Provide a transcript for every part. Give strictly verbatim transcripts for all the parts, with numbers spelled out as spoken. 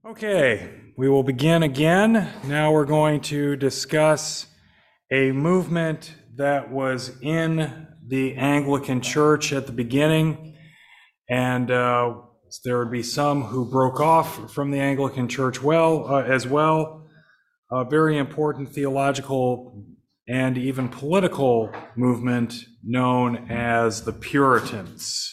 Okay, we will begin again. Now we're going to discuss a movement that was in the Anglican Church at the beginning, and uh, there would be some who broke off from the Anglican Church well uh, as well. A very important theological and even political movement known as the Puritans.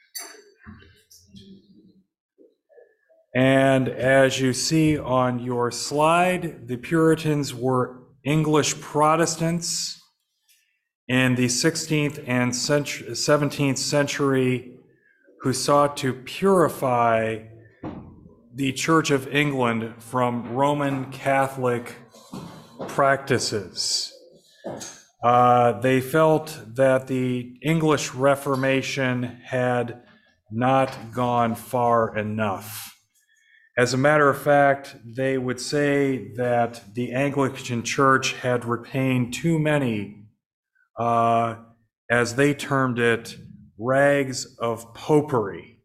And as you see on your slide, the Puritans were English Protestants in the sixteenth and seventeenth century who sought to purify the Church of England from Roman Catholic practices. Uh, they felt that the English Reformation had not gone far enough. As a matter of fact, they would say that the Anglican Church had retained too many, uh, as they termed it, rags of popery.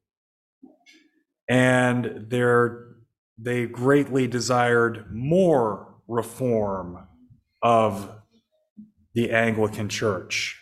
And they greatly desired more reform of the Anglican Church.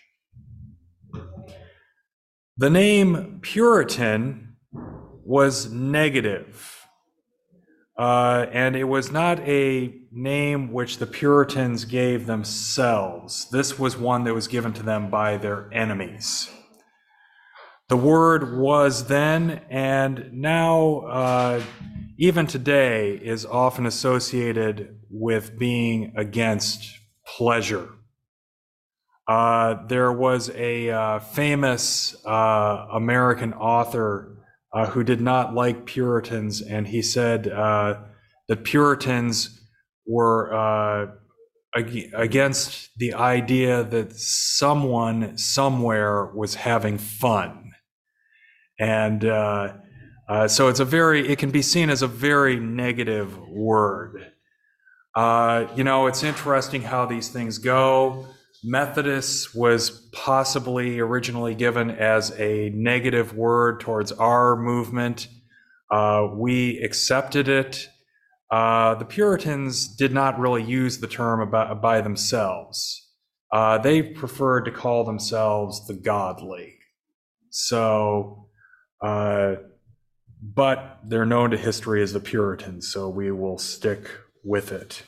The name Puritan was negative. Uh, and it was not a name which the Puritans gave themselves. This was one that was given to them by their enemies. The word was then, and now, uh, even today, is often associated with being against pleasure. Uh, there was a uh, famous uh, American author Uh, who did not like Puritans, and he said uh, that Puritans were uh, ag- against the idea that someone somewhere was having fun. And uh, uh, so it's a very, it can be seen as a very negative word. Uh, you know, it's interesting how these things go. Methodist was possibly originally given as a negative word towards our movement. Uh, we accepted it. Uh, the Puritans did not really use the term about, by themselves. Uh, they preferred to call themselves the godly. So, uh, but they're known to history as the Puritans, so we will stick with it.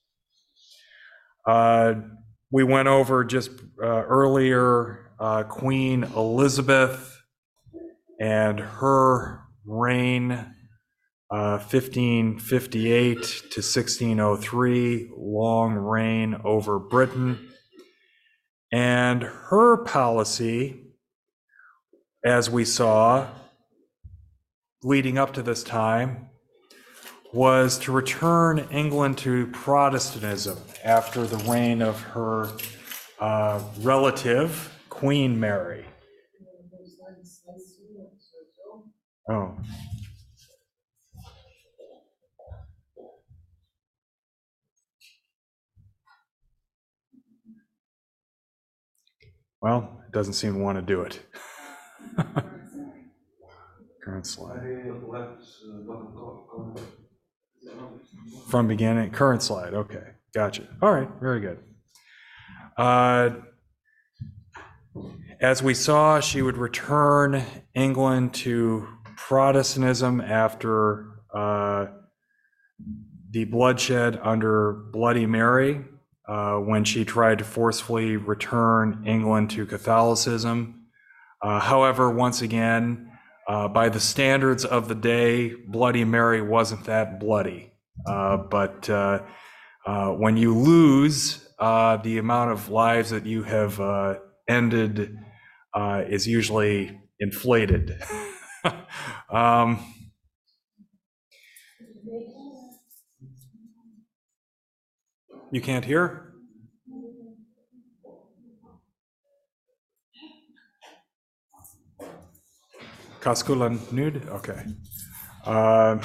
Uh, We went over just uh, earlier uh, Queen Elizabeth and her reign, uh, fifteen fifty-eight to sixteen oh three, long reign over Britain. And her policy, as we saw, leading up to this time, was to return England to Protestantism after the reign of her uh, relative, Queen Mary. Oh. Well, it doesn't seem to want to do it. Current slide. From beginning, current slide, okay, gotcha. All right, very good. Uh, as we saw, she would return England to Protestantism after uh, the bloodshed under Bloody Mary, uh, when she tried to forcefully return England to Catholicism. Uh, however, once again, uh, by the standards of the day, Bloody Mary wasn't that bloody. Uh, but uh, uh, when you lose, uh, the amount of lives that you have uh, ended uh, is usually inflated. um, you can't hear? Kaskulan nude? Okay. Uh,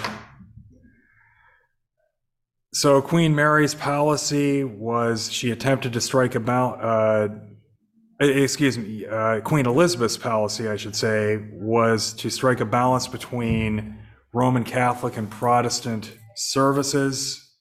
So Queen Mary's policy was she attempted to strike a balance, uh, excuse me, uh, Queen Elizabeth's policy, I should say, was to strike a balance between Roman Catholic and Protestant services.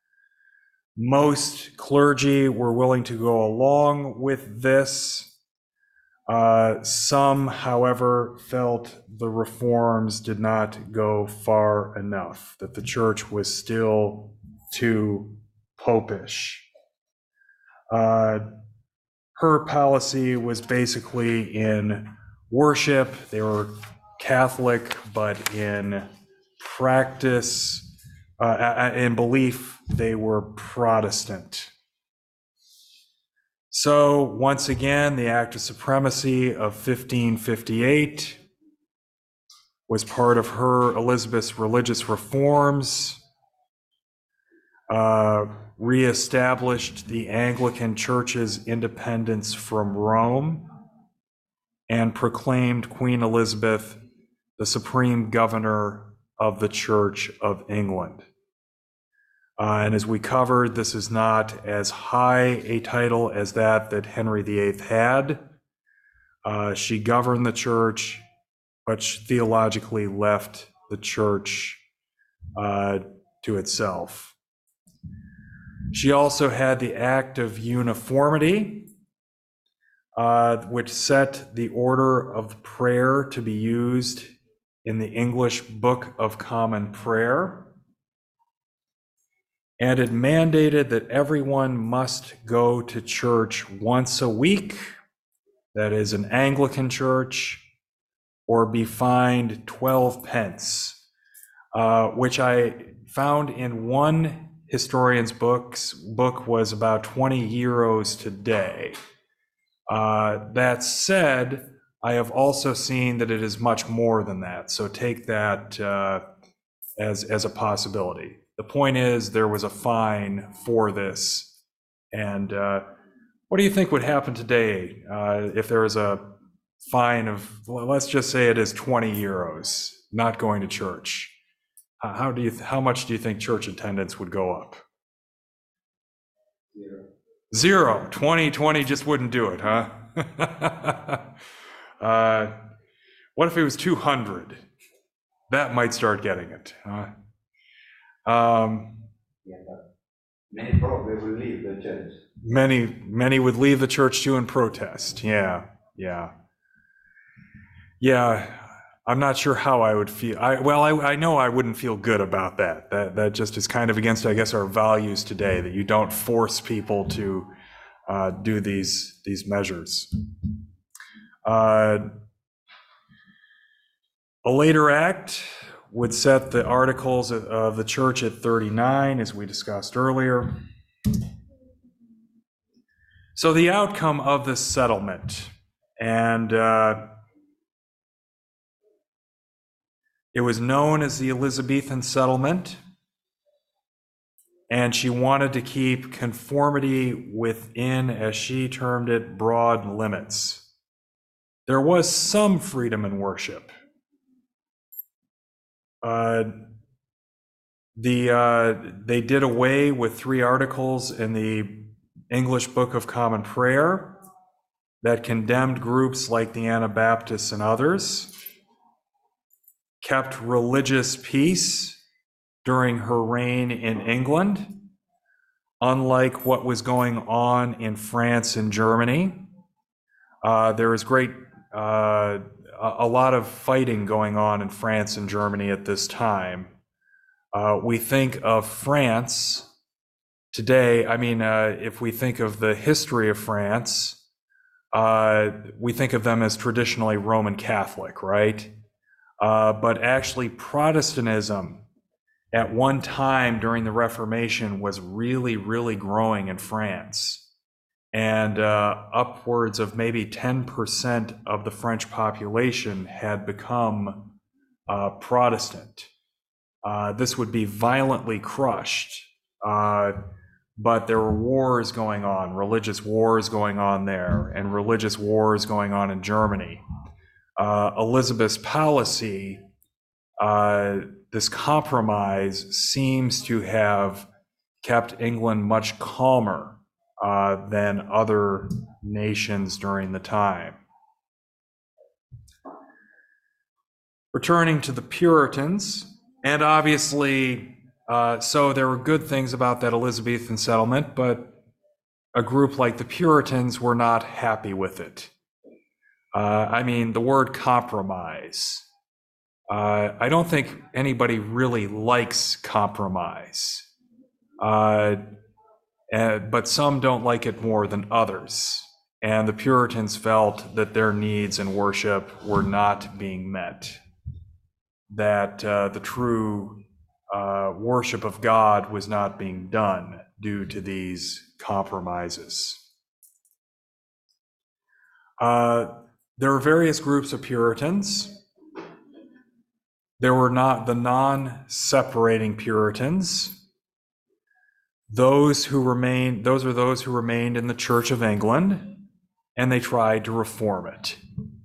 Most clergy were willing to go along with this. Uh, some, however, felt the reforms did not go far enough, that the church was still too popish. Uh, her policy was basically in worship. They were Catholic, but in practice, uh, in belief, they were Protestant. So once again, the Act of Supremacy of fifteen fifty-eight was part of her, Elizabeth's, religious reforms, uh, reestablished the Anglican Church's independence from Rome, and proclaimed Queen Elizabeth the supreme governor of the Church of England. Uh, and as we covered, this is not as high a title as that that Henry the Eighth had. Uh, she governed the church, but she theologically left the church uh, to itself. She also had the Act of Uniformity, uh, which set the order of prayer to be used in the English Book of Common Prayer. And it mandated that everyone must go to church once a week, that is an Anglican church, or be fined twelve pence, uh, which I found in one historian's books, book was about twenty euros today. Uh, that said, I have also seen that it is much more than that, so take that uh, as, as a possibility. The point is, there was a fine for this. And uh, what do you think would happen today uh, if there was a fine of, well, let's just say it is twenty euros, not going to church? Uh, how do you, how much do you think church attendance would go up? Zero. Zero. twenty, twenty just wouldn't do it, huh? uh, what if it was two hundred? That might start getting it, huh? Um, yeah, but many probably will leave the church. Many, many would leave the church too in protest. Yeah, yeah. Yeah, I'm not sure how I would feel. I, well, I, I know I wouldn't feel good about that. That, that just is kind of against, I guess, our values today, that you don't force people to uh, do these, these measures. Uh, a later act would set the articles of the church at thirty-nine, as we discussed earlier. So the outcome of this settlement, and uh, it was known as the Elizabethan settlement, and she wanted to keep conformity within, as she termed it, broad limits. There was some freedom in worship. Uh, the uh, they did away with three articles in the English Book of Common Prayer that condemned groups like the Anabaptists and others, kept religious peace during her reign in England, unlike what was going on in France and Germany. Uh, there was great uh, a lot of fighting going on in France and Germany at this time. Uh, we think of France today, I mean, uh, if we think of the history of France, uh, we think of them as traditionally Roman Catholic, right? Uh, but actually Protestantism at one time during the Reformation was really, really growing in France. And uh, upwards of maybe ten percent of the French population had become uh, Protestant. Uh, this would be violently crushed, uh, but there were wars going on, religious wars going on there, and religious wars going on in Germany. Uh, Elizabeth's policy, uh, this compromise, seems to have kept England much calmer Uh, than other nations during the time. Returning to the Puritans, and obviously Uh, so there were good things about that Elizabethan settlement, but a group like the Puritans were not happy with it. Uh, I mean, the word compromise. Uh, I don't think anybody really likes compromise, uh, and, but some don't like it more than others. And the Puritans felt that their needs in worship were not being met, that uh, the true uh, worship of God was not being done due to these compromises. Uh, there were various groups of Puritans. There were not the non-separating Puritans. Those who remained, those are those who remained in the Church of England, and they tried to reform it.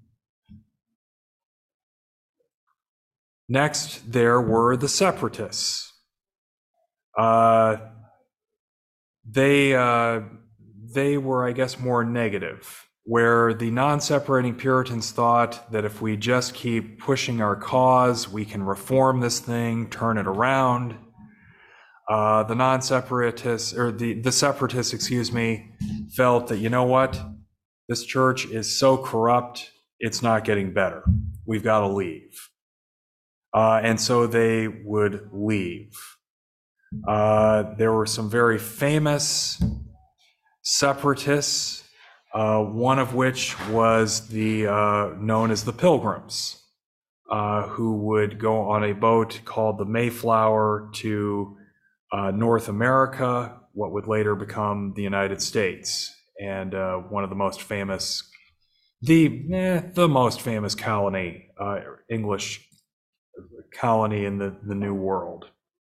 Next, there were the separatists. Uh, they, uh, they were, I guess, more negative, where the non-separating Puritans thought that if we just keep pushing our cause, we can reform this thing, turn it around. Uh, the non-separatists, or the, the separatists, excuse me, felt that, you know what, this church is so corrupt, it's not getting better. We've got to leave. Uh, and so they would leave. Uh, there were some very famous separatists, uh, one of which was the uh, known as the Pilgrims, uh, who would go on a boat called the Mayflower to uh, North America, what would later become the United States, and uh, one of the most famous, the eh, the most famous colony, uh, English colony in the, the New World.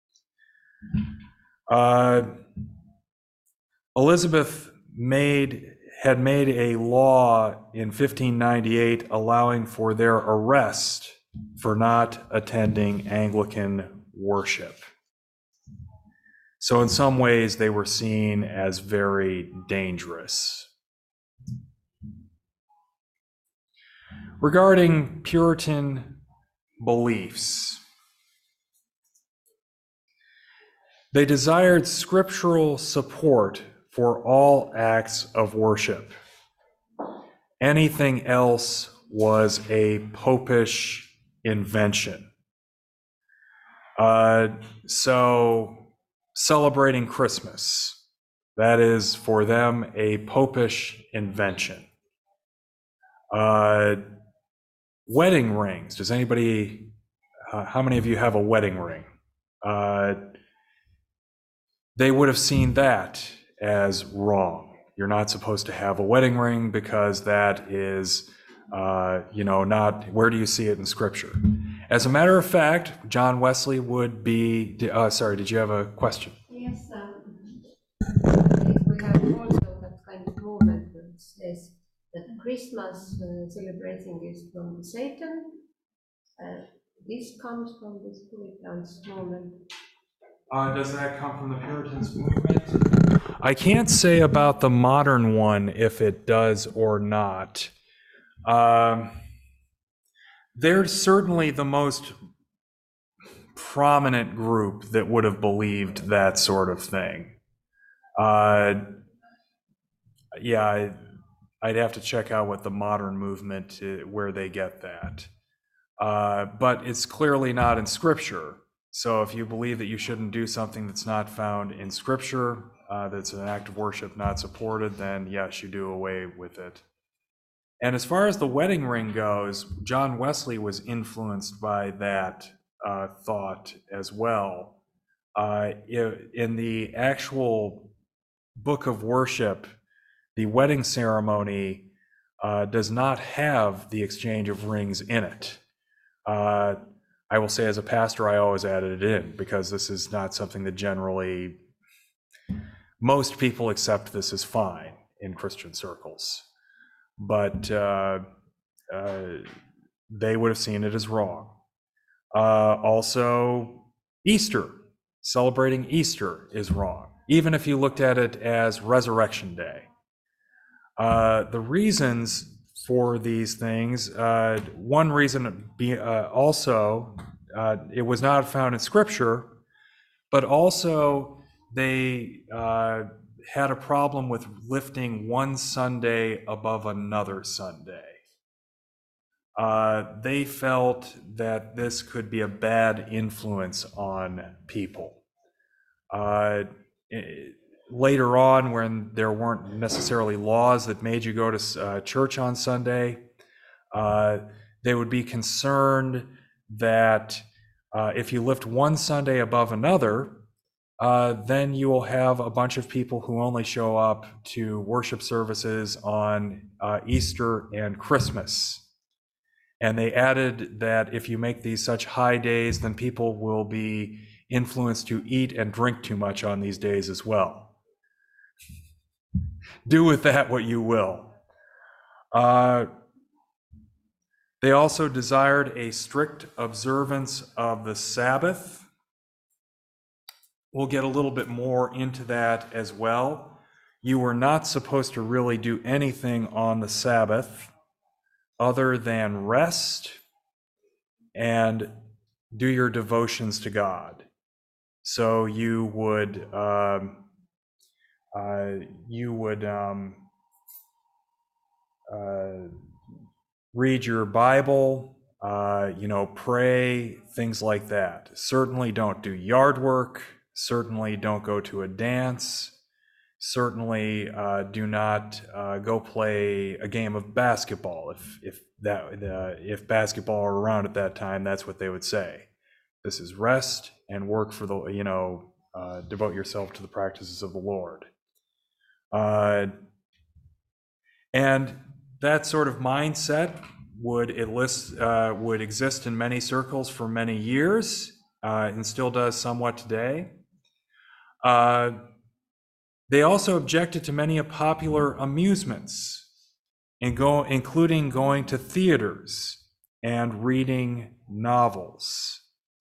Uh, Elizabeth made had made a law in fifteen ninety-eight allowing for their arrest for not attending Anglican worship. So in some ways they were seen as very dangerous. Regarding Puritan beliefs, they desired scriptural support for all acts of worship. Anything else was a popish invention. Uh, so celebrating Christmas, that is for them a popish invention. Uh, wedding rings, does anybody, uh, how many of you have a wedding ring? Uh, they would have seen that as wrong. You're not supposed to have a wedding ring because that is, uh, you know, not, where do you see it in Scripture? As a matter of fact, John Wesley would be, uh, sorry, did you have a question? Yes, um, we have also that kind of movement that says that Christmas uh, celebrating is from Satan. Uh, this comes from the Puritans movement. Uh, does that come from the Puritans movement? I can't say about the modern one if it does or not. Um, they're certainly the most prominent group that would have believed that sort of thing. Uh, yeah, I, I'd have to check out what the modern movement, uh, where they get that. Uh, but it's clearly not in Scripture. So if you believe that you shouldn't do something that's not found in Scripture, uh, that's an act of worship not supported, then yes, you do away with it. And as far as the wedding ring goes, John Wesley was influenced by that uh, thought as well. Uh, in the actual book of worship, the wedding ceremony uh, does not have the exchange of rings in it. Uh, I will say as a pastor, I always added it in because this is not something that generally, most people accept this as fine in Christian circles. But uh, uh, they would have seen it as wrong. Uh, also, Easter, celebrating Easter is wrong, even if you looked at it as Resurrection Day. Uh, the reasons for these things, uh, one reason be, uh, also, uh, it was not found in Scripture, but also they uh, had a problem with lifting one Sunday above another Sunday. Uh, they felt that this could be a bad influence on people. Uh, it, later on, when there weren't necessarily laws that made you go to uh, church on Sunday, uh, they would be concerned that uh, if you lift one Sunday above another, uh, then you will have a bunch of people who only show up to worship services on uh, Easter and Christmas. And they added that if you make these such high days, then people will be influenced to eat and drink too much on these days as well. Do with that what you will. Uh, they also desired a strict observance of the Sabbath. We'll get a little bit more into that as well. You were not supposed to really do anything on the Sabbath other than rest and do your devotions to God. So you would um, uh, you would um, uh, read your Bible, uh, you know, pray, things like that. Certainly don't do yard work. Certainly don't go to a dance. Certainly uh, do not uh, go play a game of basketball. If if that uh, if basketball were around at that time, that's what they would say. This is rest and work for the, you know, uh, devote yourself to the practices of the Lord. Uh, and that sort of mindset would enlist, uh, would exist in many circles for many years, uh, and still does somewhat today. Uh, They also objected to many of popular amusements, and go, including going to theaters and reading novels.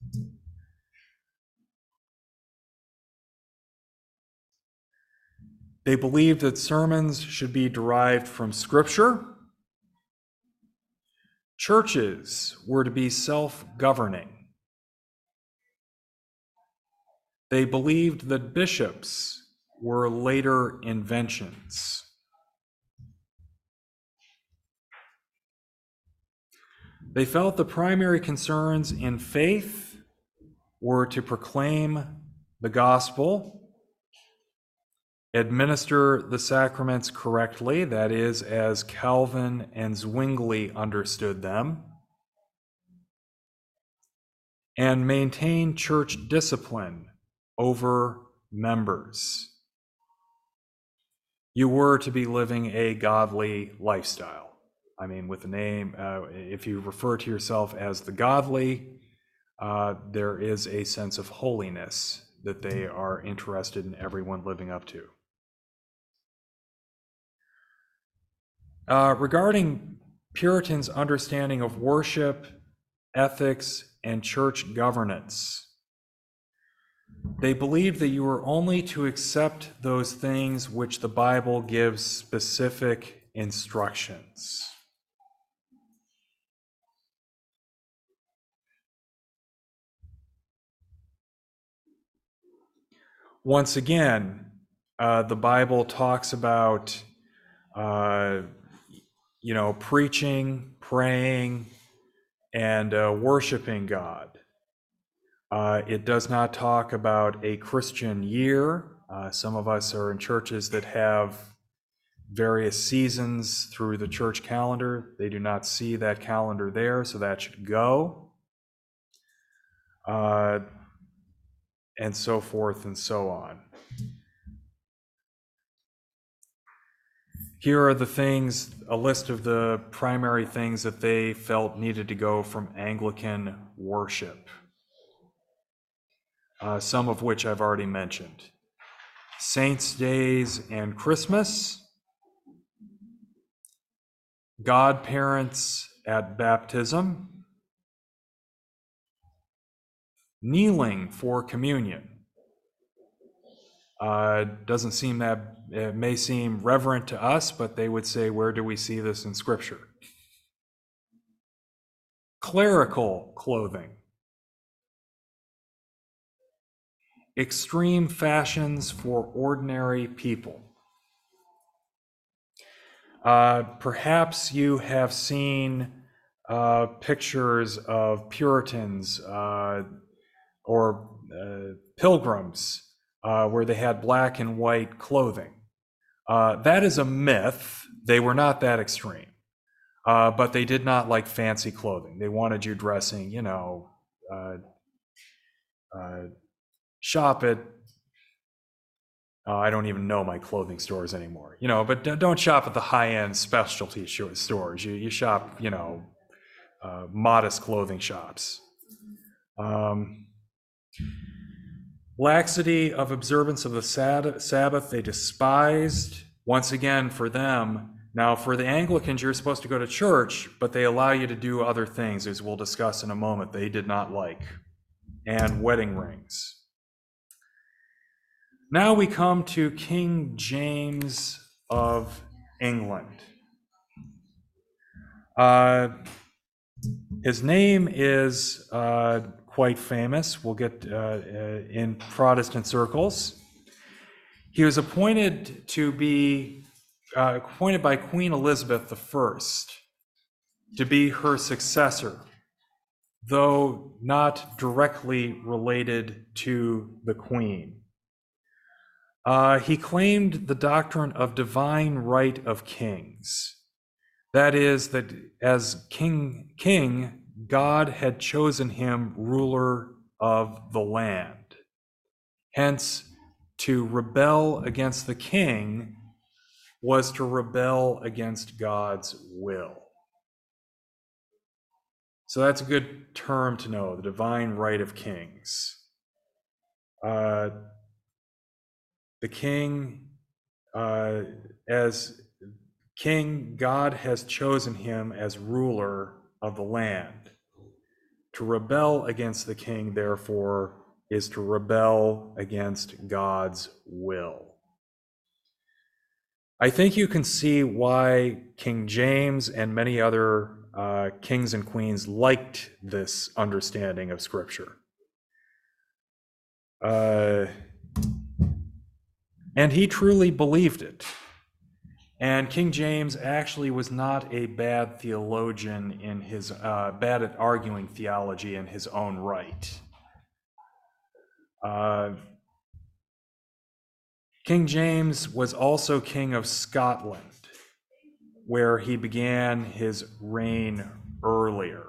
They believed that sermons should be derived from Scripture. Churches were to be self-governing. They believed that bishops were later inventions. They felt the primary concerns in faith were to proclaim the gospel, administer the sacraments correctly, that is, as Calvin and Zwingli understood them, and maintain church discipline over members. You were to be living a godly lifestyle. I mean, with the name, uh, if you refer to yourself as the godly, uh, there is a sense of holiness that they are interested in everyone living up to. Uh, regarding Puritans' understanding of worship, ethics, and church governance, they believed that you were only to accept those things which the Bible gives specific instructions. Once again, uh, the Bible talks about, uh, you know, preaching, praying, and uh, worshiping God. Uh, it does not talk about a Christian year. Uh, some of us are in churches that have various seasons through the church calendar. They do not see that calendar there, so that should go. Uh, and so forth and so on. Here are the things, a list of the primary things that they felt needed to go from Anglican worship. Uh, some of which I've already mentioned. Saints' days and Christmas, godparents at baptism, kneeling for communion. Uh, doesn't seem that, it may seem reverent to us, but they would say, where do we see this in Scripture? Clerical clothing. extreme fashions for ordinary people. Uh, perhaps you have seen uh, pictures of Puritans uh, or uh, pilgrims uh, where they had black and white clothing. Uh, that is a myth. They were not that extreme, uh, but they did not like fancy clothing. They wanted you dressing, you know, uh, uh, shop at, uh, I don't even know my clothing stores anymore, you know, but don't shop at the high-end specialty stores. You, you shop, you know, uh, modest clothing shops. Um, laxity of observance of the Sabbath, they despised. Once again, for them, now for the Anglicans, you're supposed to go to church, but they allow you to do other things, as we'll discuss in a moment, they did not like. And wedding rings. Now we come to King James of England. Uh, his name is uh, quite famous. We'll get uh, uh, in Protestant circles. He was appointed to be uh, appointed by Queen Elizabeth the First to be her successor, though not directly related to the Queen. Uh, he claimed the doctrine of divine right of kings. That is, that as king, king, God had chosen him ruler of the land. Hence, to rebel against the king was to rebel against God's will. So that's a good term to know, the divine right of kings. Uh, the king, uh, as king, God has chosen him as ruler of the land. To rebel against the king, therefore, is to rebel against God's will. I think you can see why King James and many other uh, kings and queens liked this understanding of Scripture. Uh, and he truly believed it. And King James actually was not a bad theologian in his, uh, bad at arguing theology in his own right. Uh, King James was also king of Scotland, where he began his reign earlier.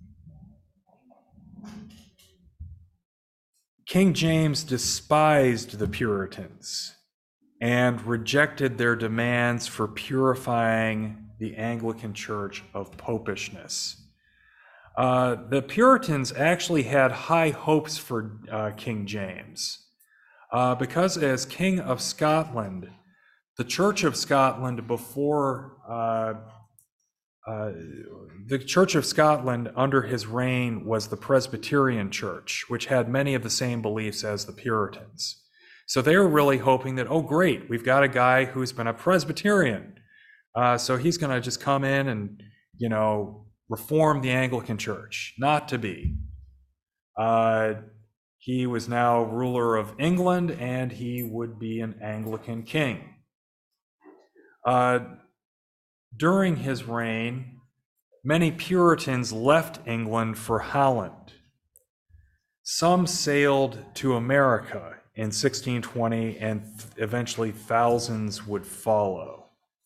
King James despised the Puritans and rejected their demands for purifying the Anglican Church of popishness. Uh, the Puritans actually had high hopes for uh, King James. Uh, because as King of Scotland, the Church of Scotland before, uh, uh, the Church of Scotland under his reign was the Presbyterian Church, which had many of the same beliefs as the Puritans. So they were really hoping that, oh great, we've got a guy who's been a Presbyterian. Uh, so he's gonna just come in and, you know, reform the Anglican Church. Not to be. Uh, He was now ruler of England, and he would be an Anglican king. Uh, during his reign, many Puritans left England for Holland. Some sailed to America in sixteen twenty, and th- eventually thousands would follow.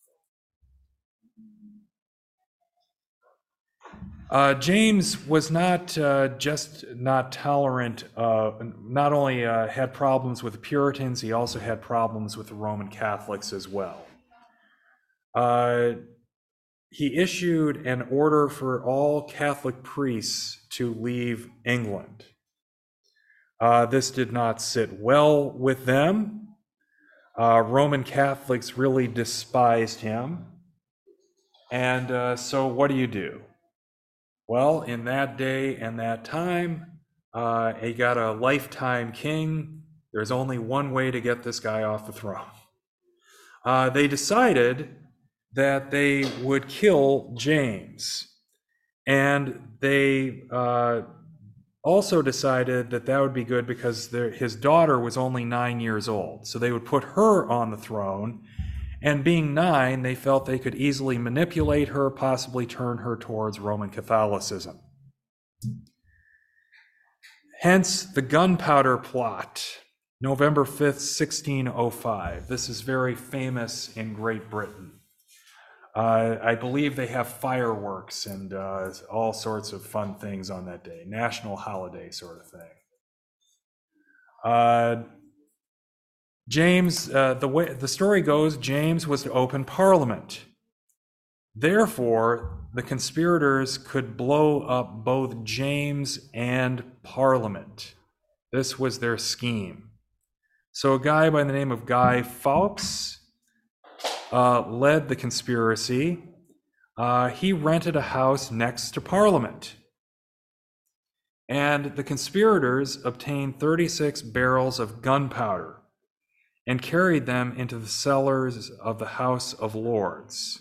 Uh, James was not uh, just not tolerant, uh, not only uh, had problems with the Puritans, he also had problems with the Roman Catholics as well. Uh, he issued an order for all Catholic priests to leave England. Uh, this did not sit well with them. Uh, Roman Catholics really despised him. And uh, so what do you do? Well, in that day and that time, uh, he got a lifetime king. There's only one way to get this guy off the throne. Uh, they decided that they would kill James. And they uh, also decided that that would be good because their, his daughter was only nine years old. So they would put her on the throne, and being nine, they felt they could easily manipulate her, possibly turn her towards Roman Catholicism. Hence the Gunpowder Plot, November fifth, sixteen oh five. This is very famous in Great Britain. Uh, I believe they have fireworks and uh, all sorts of fun things on that day, national holiday sort of thing. Uh, James, uh, the way the story goes, James was to open Parliament. Therefore, the conspirators could blow up both James and Parliament. This was their scheme. So a guy by the name of Guy Fawkes Uh, led the conspiracy. Uh, he rented a house next to Parliament. And the conspirators obtained thirty-six barrels of gunpowder and carried them into the cellars of the House of Lords.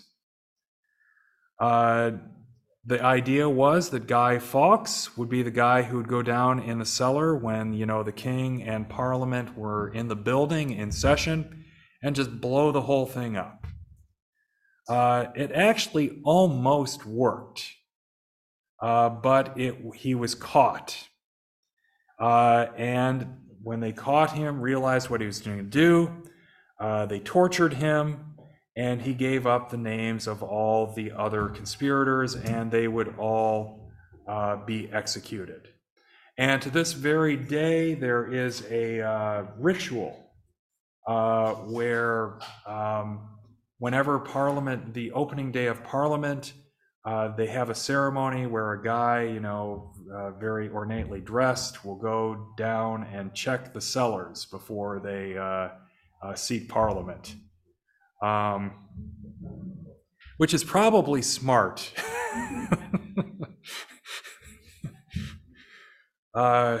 Uh, the idea was that Guy Fawkes would be the guy who would go down in the cellar when, you know, the king and Parliament were in the building in session and just blow the whole thing up. Uh, it actually almost worked, uh, but it, he was caught. Uh, and when they caught him, realized what he was going to do, uh, they tortured him, and he gave up the names of all the other conspirators, and they would all uh, be executed. And to this very day, there is a uh, ritual uh, where um, whenever Parliament, the opening day of Parliament, uh, they have a ceremony where a guy, you know, uh, very ornately dressed, will go down and check the cellars before they uh, uh, seat Parliament, um, which is probably smart. uh,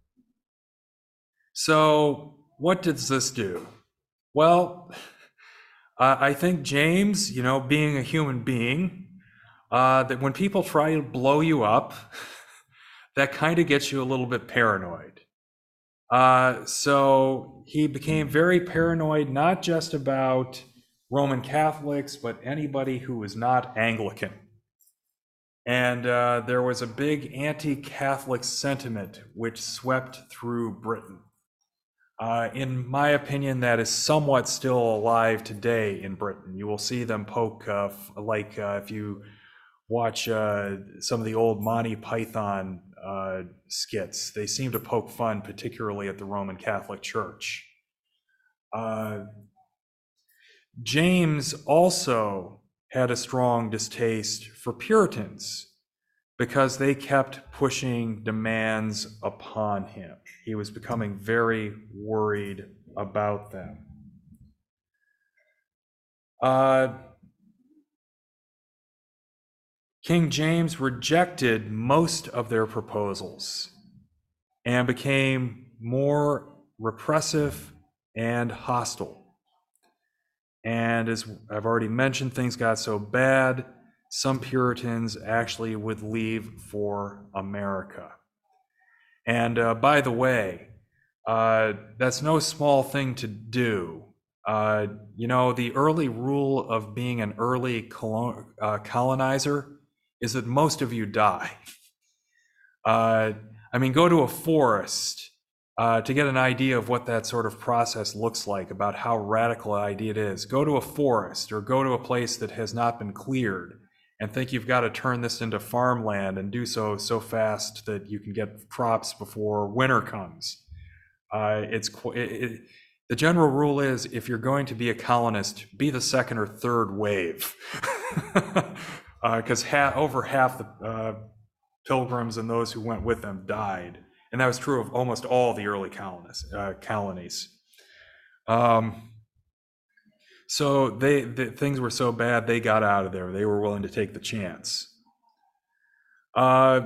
so, what does this do? Well, Uh, I think James, you know, being a human being, uh, that when people try to blow you up, that kind of gets you a little bit paranoid. Uh, so he became very paranoid, not just about Roman Catholics, but anybody who was not Anglican. And uh, there was a big anti-Catholic sentiment which swept through Britain. Uh, in my opinion, that is somewhat still alive today in Britain. You will see them poke, uh, like uh, if you watch uh, some of the old Monty Python uh, skits, they seem to poke fun, particularly at the Roman Catholic Church. Uh, James also had a strong distaste for Puritans because they kept pushing demands upon him. He was becoming very worried about them. Uh, King James rejected most of their proposals and became more repressive and hostile. And as I've already mentioned, things got so bad, some Puritans actually would leave for America. And uh, by the way, uh, that's no small thing to do. Uh, you know, the early rule of being an early colon uh, colonizer is that most of you die. Uh, I mean, go to a forest uh, to get an idea of what that sort of process looks like, about how radical an idea it is. Go to a forest or go to a place that has not been cleared and think you've got to turn this into farmland and do so so fast that you can get crops before winter comes. Uh, it's it, it, the general rule is, if you're going to be a colonist, be the second or third wave, because uh, ha over half the uh, pilgrims and those who went with them died, and that was true of almost all the early colonies. Uh, colonies. Um, So they, the, things were so bad, they got out of there. They were willing to take the chance. Uh,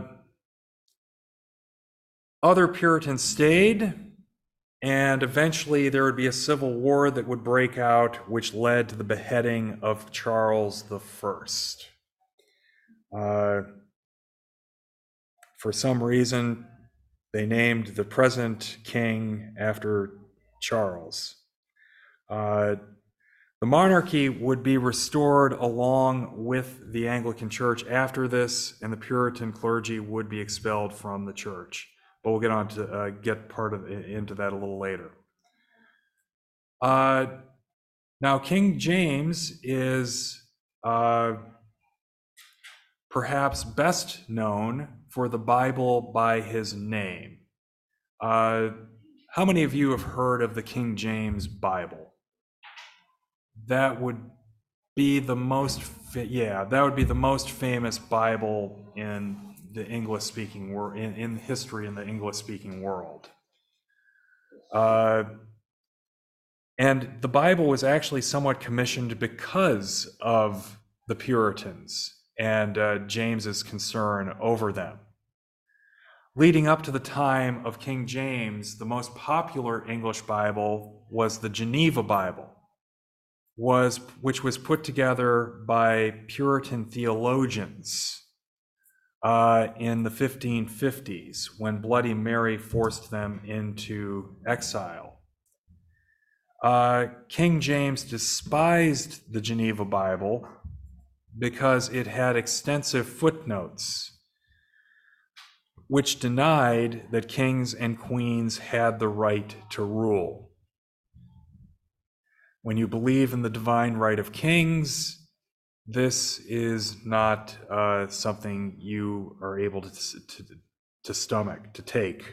other Puritans stayed, and eventually there would be a civil war that would break out, which led to the beheading of Charles the First. Uh, for some reason, They named the present king after Charles. Uh, the monarchy would be restored along with the Anglican Church after this, and the Puritan clergy would be expelled from the church. But we'll get on to uh, get part of into that a little later. Uh, now, King James is uh, perhaps best known for the Bible by his name. Uh, how many of you have heard of the King James Bible? That would be the most, yeah, that would be the most famous Bible in the English-speaking world, in, in history in the English-speaking world. Uh, and the Bible was actually somewhat commissioned because of the Puritans and uh, James's concern over them. Leading up to the time of King James, the most popular English Bible was the Geneva Bible, was, which was put together by Puritan theologians uh, in the fifteen fifties when Bloody Mary forced them into exile. Uh, King James despised the Geneva Bible because it had extensive footnotes which denied that kings and queens had the right to rule. When you believe in the divine right of kings, this is not uh, something you are able to, to, to stomach, to take.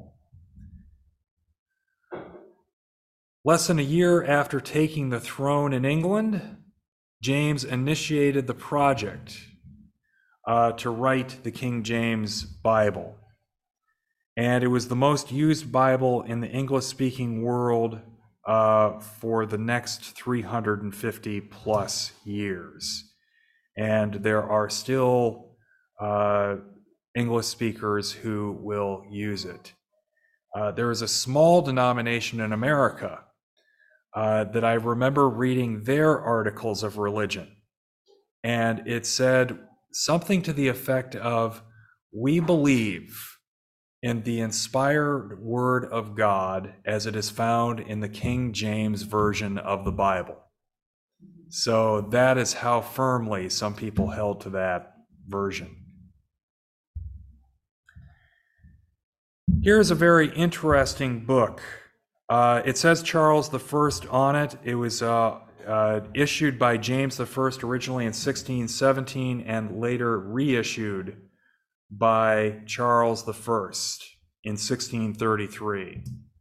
Less than a year after taking the throne in England, James initiated the project uh, to write the King James Bible. And it was the most used Bible in the English-speaking world uh, for the next three hundred fifty plus years. And there are still uh, English speakers who will use it. Uh, there is a small denomination in America uh, that I remember reading their articles of religion. And it said something to the effect of, "We believe in the inspired word of God as it is found in the King James Version of the Bible." So that is how firmly some people held to that version. Here's a very interesting book. Uh, it says Charles the First on it. It was uh, uh, issued by James the First originally in sixteen seventeen and later reissued by Charles the First in sixteen thirty-three.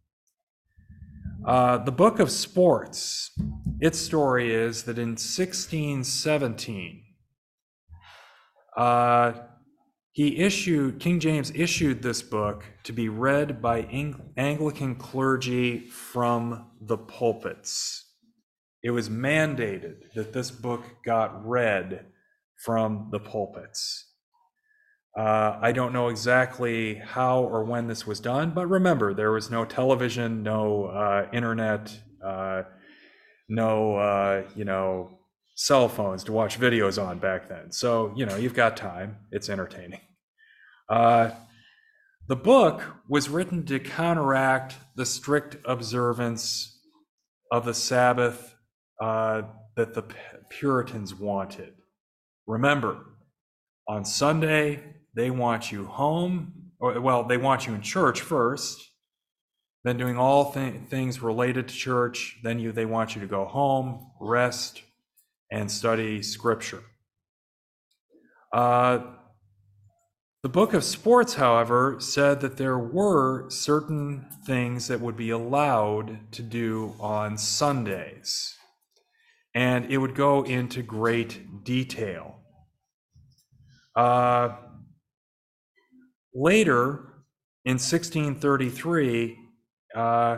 Uh, the Book of Sports, its story is that in sixteen seventeen, uh, he issued, King James issued this book to be read by Ang- Anglican clergy from the pulpits. It was mandated that this book got read from the pulpits. Uh, I don't know exactly how or when this was done, but remember, there was no television, no uh, internet, uh, no, uh, you know, cell phones to watch videos on back then. So, you know, you've got time. It's entertaining. Uh, the book was written to counteract the strict observance of the Sabbath uh, that the Puritans wanted. Remember, on Sunday, they want you home, or well, they want you in church first, then doing all th- things related to church, then you they want you to go home, rest, and study scripture. Uh, the Book of Sports, however, said that there were certain things that would be allowed to do on Sundays, and it would go into great detail. Uh, later, in sixteen thirty-three, uh,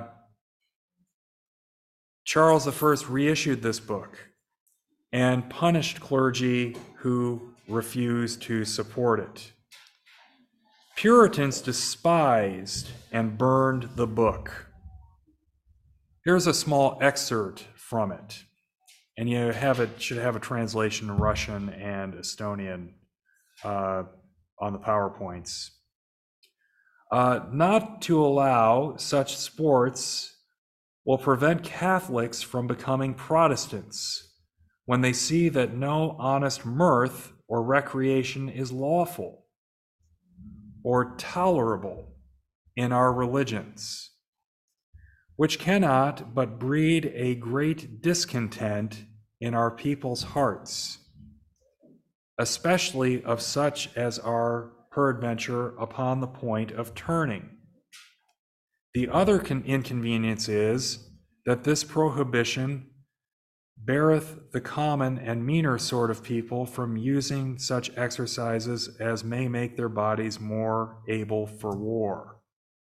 Charles the First reissued this book and punished clergy who refused to support it. Puritans despised and burned the book. Here's a small excerpt from it, and you have it should have a translation in Russian and Estonian uh, on the PowerPoints. Uh, not to allow such sports will prevent Catholics from becoming Protestants when they see that no honest mirth or recreation is lawful or tolerable in our religions, which cannot but breed a great discontent in our people's hearts, especially of such as are peradventure upon the point of turning. The other inconvenience is that this prohibition beareth the common and meaner sort of people from using such exercises as may make their bodies more able for war.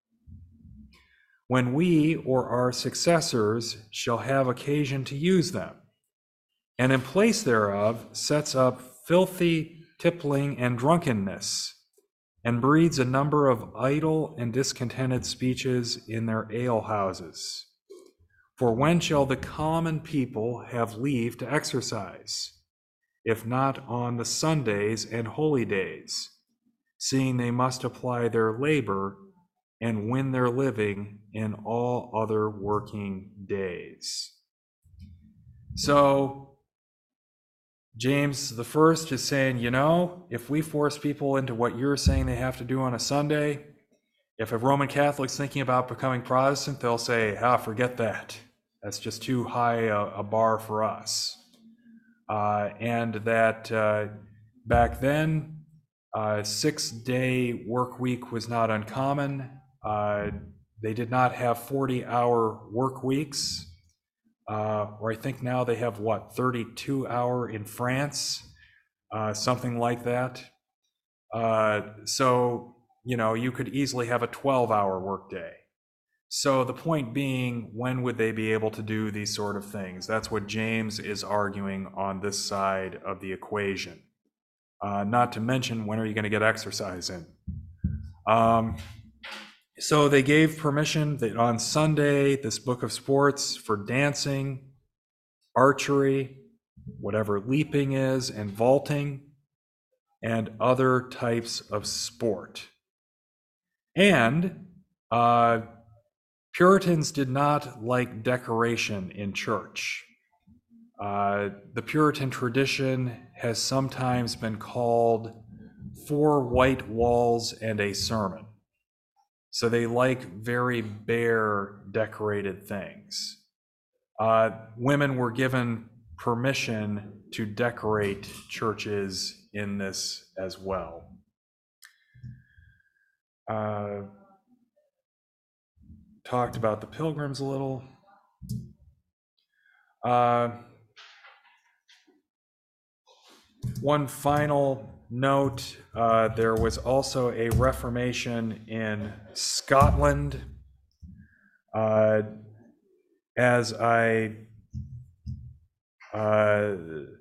When we or our successors shall have occasion to use them, and in place thereof sets up filthy tippling and drunkenness, and breeds a number of idle and discontented speeches in their alehouses. For when shall the common people have leave to exercise, if not on the Sundays and holy days, seeing they must apply their labor and win their living in all other working days? So James the First is saying, you know, if we force people into what you're saying they have to do on a Sunday, if a Roman Catholic's thinking about becoming Protestant, they'll say, ah, forget that. That's just too high a, a bar for us. Uh, and that uh, back then, uh, six-day work week was not uncommon. Uh, they did not have forty-hour work weeks. Uh, or I think now they have, what, thirty-two hour in France, uh, something like that. Uh, so, you know, you could easily have a twelve hour workday. So the point being, when would they be able to do these sort of things? That's what James is arguing on this side of the equation. Uh, not to mention, when are you going to get exercise in? Um, So they gave permission that on Sunday, this book of sports for dancing, archery, whatever leaping is, and vaulting, and other types of sport. And uh, Puritans did not like decoration in church. Uh, the Puritan tradition has sometimes been called four white walls and a sermon. So they like very bare, decorated things. Uh, women were given permission to decorate churches in this as well. Uh, talked about the Pilgrims a little. Uh, one final note, uh, there was also a Reformation in Scotland. Uh, as I, uh,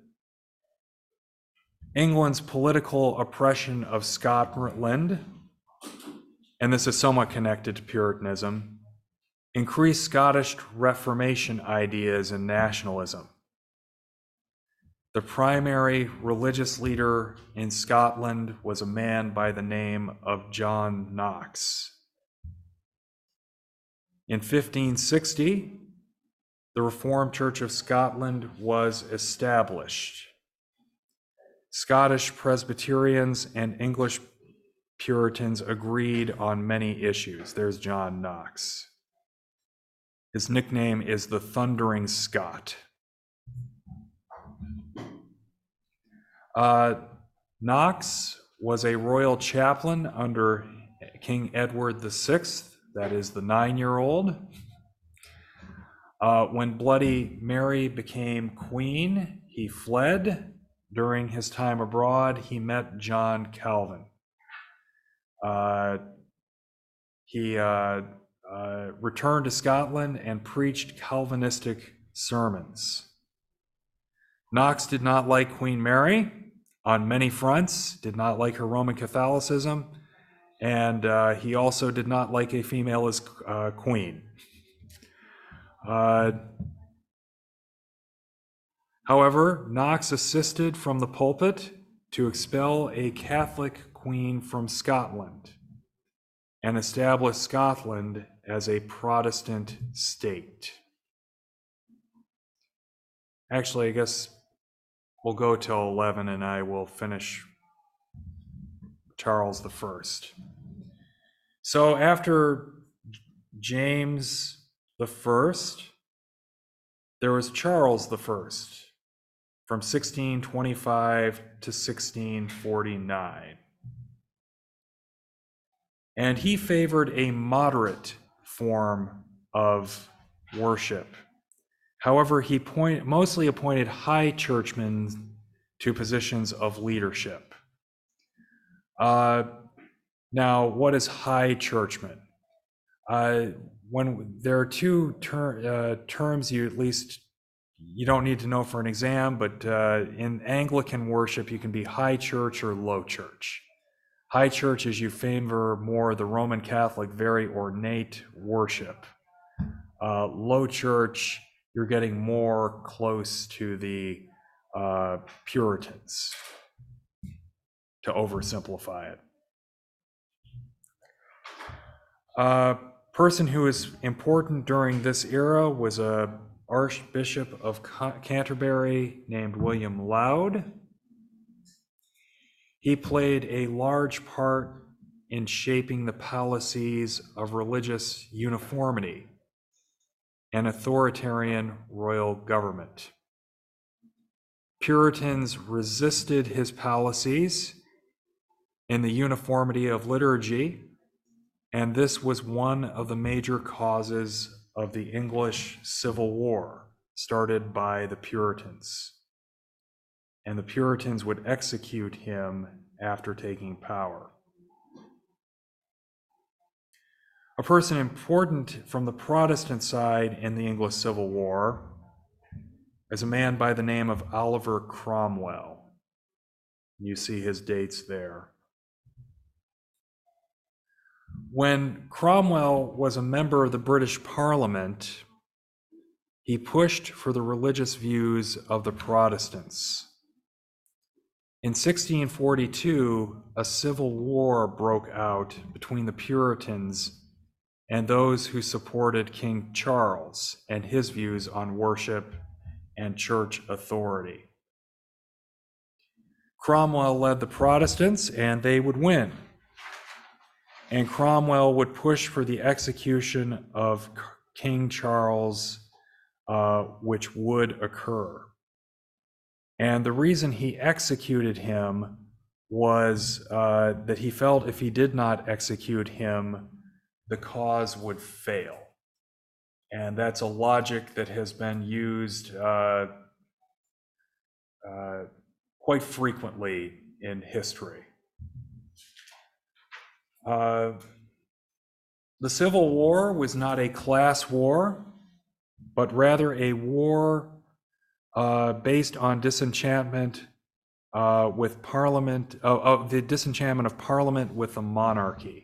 England's political oppression of Scotland, and this is somewhat connected to Puritanism, increased Scottish Reformation ideas and nationalism. The primary religious leader in Scotland was a man by the name of John Knox. In fifteen sixty, the Reformed Church of Scotland was established. Scottish Presbyterians and English Puritans agreed on many issues. There's John Knox. His nickname is the Thundering Scot. Uh, Knox was a royal chaplain under King Edward the Sixth, that is the nine-year-old. Uh, when Bloody Mary became queen, he fled. During his time abroad, he met John Calvin. Uh, he uh, uh, returned to Scotland and preached Calvinistic sermons. Knox did not like Queen Mary on many fronts, did not like her Roman Catholicism, and uh, he also did not like a female as uh, queen. Uh, however, Knox assisted from the pulpit to expel a Catholic queen from Scotland. and established Scotland as a Protestant state. Actually, I guess we'll go till eleven and I will finish Charles the First. So after James the First, there was Charles the First from sixteen twenty-five to sixteen forty-nine. And he favored a moderate form of worship. However, he point, mostly appointed high churchmen to positions of leadership. Uh, now, what is high churchman? Uh, when there are two ter uh, terms you at least you don't need to know for an exam, but uh, in Anglican worship, you can be high church or low church. High church is you favor more the Roman Catholic, very ornate worship. Uh, low church, you're getting more close to the uh, Puritans, to oversimplify it. A uh, person who was important during this era was a Archbishop of Canterbury named William Laud. He played a large part in shaping the policies of religious uniformity and authoritarian royal government. Puritans resisted his policies in the uniformity of liturgy, and this was one of the major causes of the English Civil War, started by the Puritans. And the Puritans would execute him after taking power. A person important from the Protestant side in the English Civil War is a man by the name of Oliver Cromwell. You see his dates there. When Cromwell was a member of the British Parliament, he pushed for the religious views of the Protestants. In sixteen forty-two, a civil war broke out between the Puritans and those who supported King Charles and his views on worship and church authority. Cromwell led the Protestants, and they would win. And Cromwell would push for the execution of King Charles, uh, which would occur. And the reason he executed him was uh, that he felt if he did not execute him, the cause would fail. And that's a logic that has been used uh, uh, quite frequently in history. Uh, the Civil War was not a class war, but rather a war uh, based on disenchantment uh, with Parliament, uh, of the disenchantment of Parliament with the monarchy.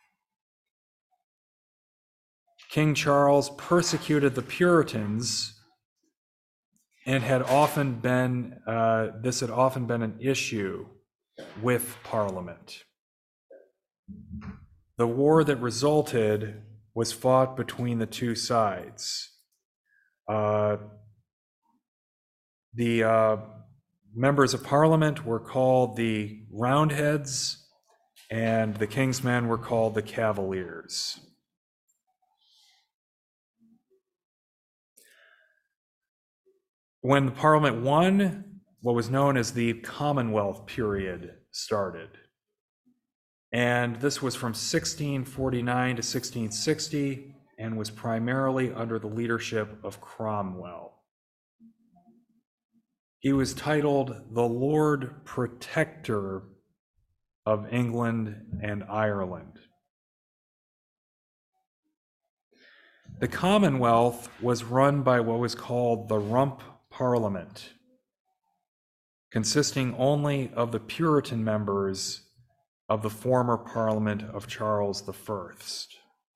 King Charles persecuted the Puritans and had often been, uh, this had often been an issue with Parliament. The war that resulted was fought between the two sides. Uh, the uh, members of Parliament were called the Roundheads, and the King's men were called the Cavaliers. When the Parliament won, what was known as the Commonwealth period started. And this was from sixteen forty-nine to sixteen sixty and was primarily under the leadership of Cromwell. He was titled the Lord Protector of England and Ireland. The Commonwealth was run by what was called the Rump Parliament, consisting only of the Puritan members of the former Parliament of Charles the First.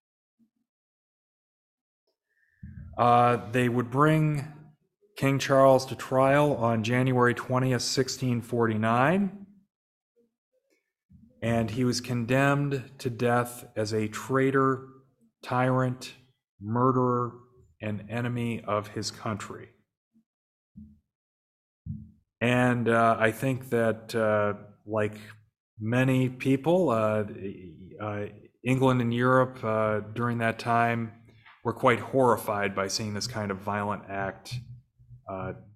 Uh, they would bring King Charles to trial on January twentieth, sixteen forty-nine, and he was condemned to death as a traitor, tyrant, murderer, and enemy of his country. And uh, I think that, uh, like many people, uh, uh, England and Europe uh, during that time were quite horrified by seeing this kind of violent act uh,